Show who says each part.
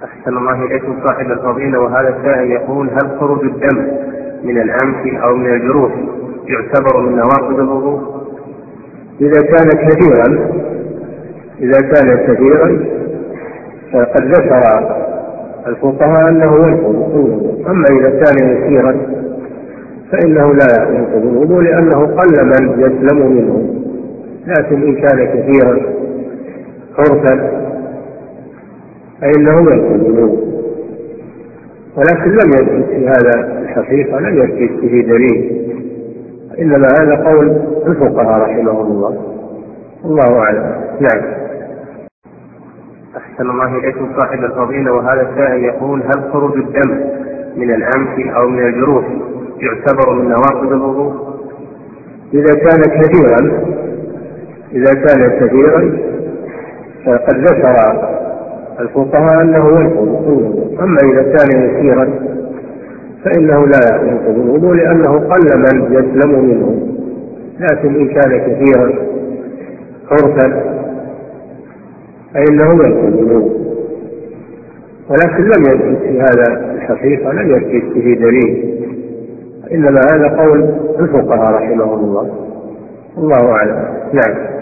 Speaker 1: أحسن الله إليكم صاحب الفضيلة. وهذا السائل يقول: هل خروج الدم من الأنف أو من الجروح يعتبر من نواقض الوضوء؟
Speaker 2: إذا كان كثيرا فقد ذكر الفقهاء أنه ينقض الوضوء، أما إذا كان يسيرا فإنه لا ينقض الوضوء لأنه قل من يسلم منه، لكن إن كان كثيرا عرفا فإنه ينقض الوضوء. ولكن لم يثبت في هذا الحقيقة، لم يثبت به دليل، إنما هذا قول الفقهاء رحمهم الله، الله أعلم. نعم.
Speaker 1: أحسن الله إليكم صاحب الفضيلة. وهذا السائل يقول: هل خروج الدم من الأنف أو من الجروح يعتبر من نواقض الوضوء؟
Speaker 2: إذا كان كثيرا فقد ذكر الفقهاء أنه ينقض الوضوء، أما إذا كان يسيرا فإنه لا ينقض الوضوء لأنه قل من يسلم منه، لكن إن كان كثيرا عرفا فإنه ينقض الوضوء. ولكن لم يثبت في هذا الحقيقة، لم يثبت به دليل، إنما هذا قول الفقهاء رحمهم الله، الله أعلم. نعم.